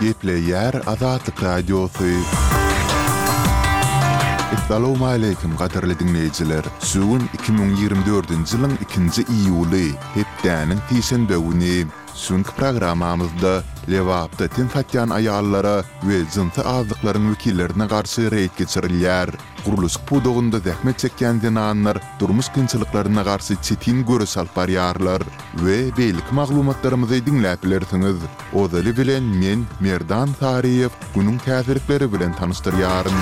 Gepleyer Azatlyk Radiosu. Assalamu alaykum qadarly dinleyijiler. Sugun 2024-nji ýylyň 2-nji iýuly, hepdäniň tiýşenbe güni. Şuňky programamyzda lewapda tinfatýan aýallara we jynsy azlyklaryň wekillerine garşy reýt geçirilýär. Guruluş pudugunda zähmet çekýän dinanlar durmuş kynçylyklaryna garşy çetin görüş alyp barýarlar we beýlik maglumatlarymyzy dinläp bilersiňiz. Ozaly bilen men Merdan Tariýew günüň täsirleri bilen tanışdyrýarym.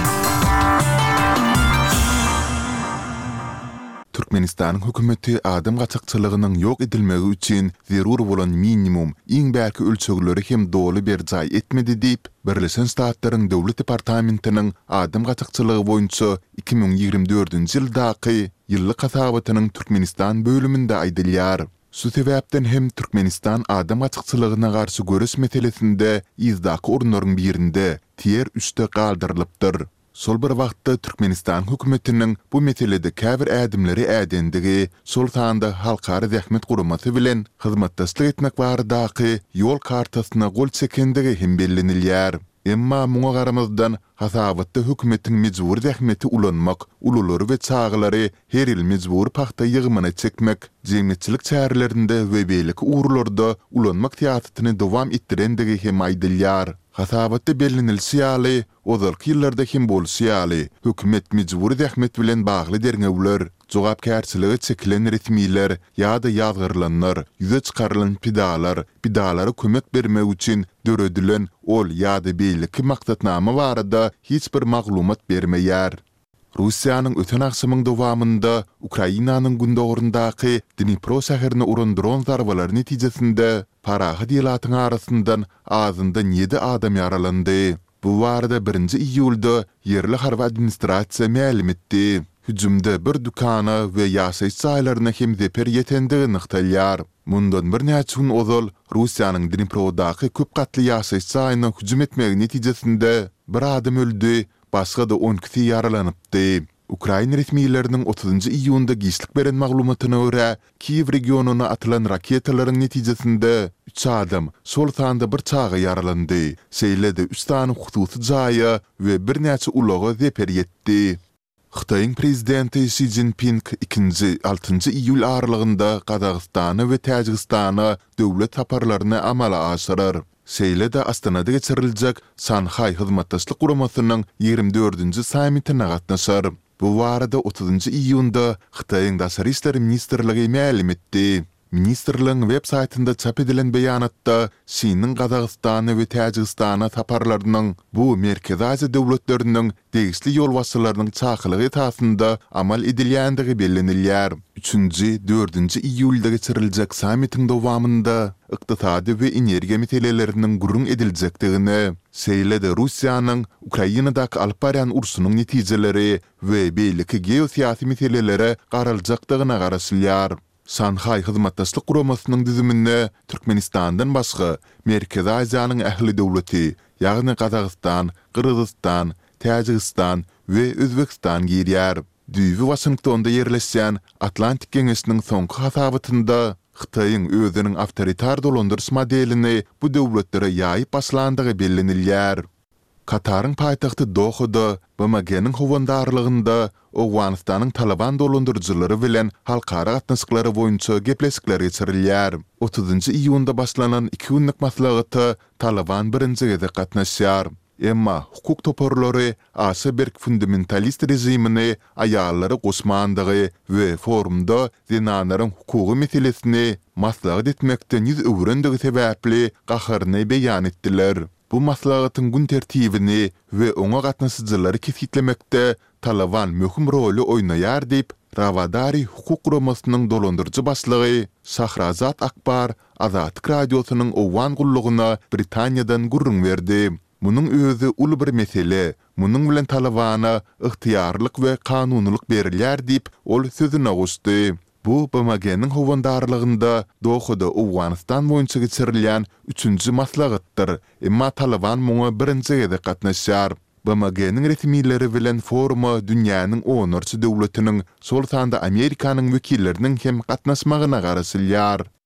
Türkmenistanyň hökümeti adam gaçakçylygynyň ýok edilmegi üçin zerur bolan minimum iň bärki ölçegleri hem doly bir jaý etmedi diýip Birleşen Ştatlaryň Döwlet Departamentiniň adam gaçakçylygy boýunça 2024-nji ýyldaky ýyllyk hasabatynyň Türkmenistan bölüminde aýdylýar. Şu sebäpden hem Türkmenistan adam gaçakçylygyna garşy görüş meselesinde izdaky orunlaryň birinde tier üste galdyrylypdyr. Sol bir wagtda Türkmenistan hökümetiniň bu meselede käbir ädimleri ädendigi, sol sanda halkary zähmet guramasy bilen hyzmatdaşlyk etmek baradaky ýol kartasyna gol çekendigi hem bellenilýär. Emma muňa garamazdan hasabatda hökümetiň mejbur zähmeti ulanmak, ululary we çağlary her ýyl mejbur paxta ýygymyna çekmek, jemgyýetçilik çärelerinde we beýleki uğurlarda ulanmak tiýatyny dowam etdirendigi hem aýdylýar. Hasabatda bellenilse ýaly, ozalky ýyllarda hem bolsa ýaly, hökümet mejbur zähmet bilen bagly derňewler, jogapkärçiligi çekilen resmiler ýa-da ýazgyrlanlar, ýüze çykarylan pidalary kömek bermek üçin döredilen ol ýa-da beýleki maksatnama barada hiç bir maglumat bermeýär. Russiýanyň öten akşamyň dowamında Ukrainanyň gündogurundaky Dnipro şäherine uran dron zarbaları netijesinde parahy diýlatyň arasyndan azyndan 7 adam ýaralandy. Bu barada 1-nji iýulda yerli harby administrasiýa ma'lum etdi. Hüjümde bir dükana we ýaşaýyş jaýlaryna hem zeper ýetendigi nykdalýar. Mundan bir näçe gün ozal Russiýanyň Dniprodaky köp gatly ýaşaýyş jaýyna hüjüm etmegi netijesinde bir adam öldü, başga da 10 kişi yaralanypdy. Ukraina resmiýetleriniň 30-njy iýunda giçlik beren maglumatyna görä, Kiýew regionuna atylan raketalaryň netijesinde 3 adam sol sanda bir çağa yaralandy. Şeýlede 3 tane hususy jaýy we bir näçe ulagy zeper ýetdi. Xitoyň prezidenti Xi Jinping 6-njy iýul aralygynda Kazakstany we Täjikistany döwlet saparlaryny amala aşyrar. Şeýlede Astanada geçiriljek Şanhay hyzmatdaşlyk guramasynyň 24-nji sammitine gatnaşar. Bu barada 30-njy iýunda Xitoyň Daşary işleri ministrligi ma'lum etdi. Ministerligiň web saýtynda çap edilen beýanatda Şiniň Kazakstany we Täjikistana saparlarynyň bu Merkezi Aziýa döwletleriniň degişli ýol wasalarynyň çakylygy esasında amal edilýändigi bellenilýär. 3-nji, 4-nji iýulda geçiriljek sammitiň dowamında ykdysady we energiýa meseleleriniň gurrun ediljekdigini, şeýlede Russiýanyň Ukrainadaky alyp barýan urşunyň netijeleri we beýleki geosiýasy meselelere garaljakdygyna garaşylýar. Şanhay hyzmatdaşlyk guramasynyň düzüminde Türkmenistandan başga Merkezi Aziýanyň ähli döwleti, ýagny Kazakistan, Kyrgyzstan, Täjikistan we Özbekistan girýär. Düýbi Washingtonda ýerleşýän Atlantik Geňeşiniň soňky hasabatynda Xitoyň özüniň awtoritar dolandyrys modelini bu döwletlere ýaýyp başlandygy bellenilýär. Kataryň paýtagty Dohada BMG-niň howandarlygynda Owganistanyň Taliban dolandyrjylary bilen halkara gatnaşyklary boýunça gepleşikler geçirilýär. 30-njy iýunda başlanan 2 günlük maslahaty Taliban birinji gede gatnaşýar. Emma hukuk toparlary Aşaberk fundamentalist rejimini aýallary goşmandygy we forumda dinanlaryň hukuky meselesini maslahat etmekden ýüz öwrendigi sebäpli gaharyny beýan etdiler. Bu maslahatyň gün tertibini we oňa gatnaşyjylary kesitlemekde Taliban möhüm roli oýnaýar diýip Rawadari hukuk guramasynyň dolandyrjy başlygy Şahrazat Akbar Azatlyk radiosynyň owan gullugyna Britaniýadan gurrun berdi. Munyň özü uly bir mesele. Munyň bilen Talibana ıhtiýarlyk we kanunylyk berilýär diýip ol sözüne goşdy. Bu BMG-niň howandarlygynda Dohada Owganistan boýunça geçirilýän 3-nji maslahatdyr. Emma Taliban muňa birinji gede gatnaşýar. BMG-niň resmiýetleri bilen foruma dünýäniň 10 döwletiniň sol sanda Amerikanyň wekilleriniň hem gatnaşmagyna garaşylýar.